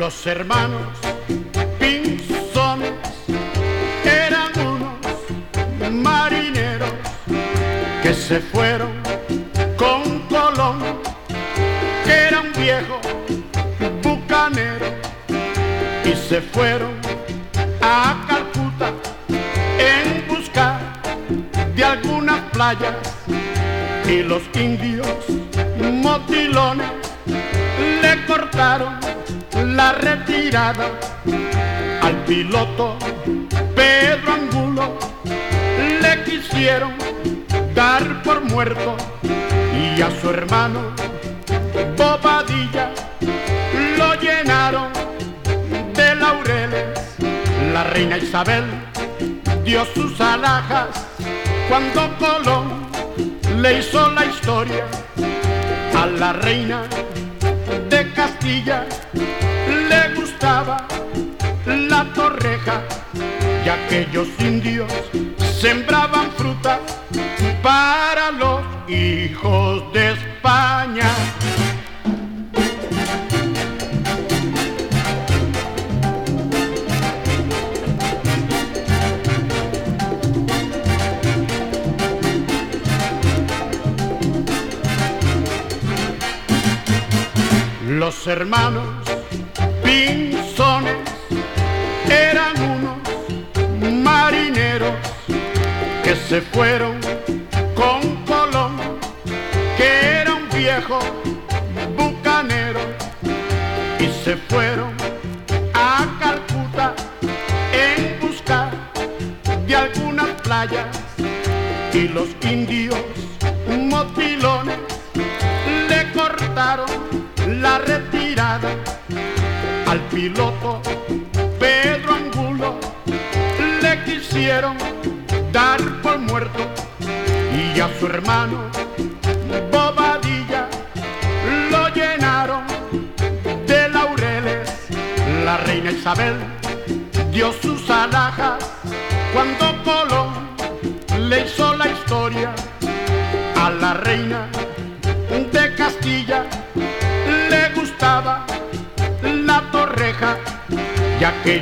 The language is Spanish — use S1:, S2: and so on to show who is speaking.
S1: Los hermanos Pinzones eran unos marineros que se fueron con Colón, que era un viejo bucanero, y se fueron a Calcuta en busca de algunas playas, y los indios motilones le cortaron la retirada al piloto Pedro Angulo. Le quisieron dar por muerto, y a su hermano Bobadilla lo llenaron de laureles. La reina Isabel dio sus alhajas cuando Colón le hizo la historia a la reina de Castilla. Le gustaba la torreja, y aquellos indios sembraban fruta para los hijos de España. Los hermanos Pinzones eran unos marineros que se fueron con Colón, que era un viejo bucanero, y se fueron a Calcuta en busca de algunas playas, y los indios motilones le cortaron la retirada al piloto Pedro Angulo. Le quisieron dar por muerto, y a su hermano Bobadilla lo llenaron de laureles. La reina Isabel dio sus alhajas cuando Colón le hizo la historia a la reina de Castilla. Le gustaba la torreja, ya que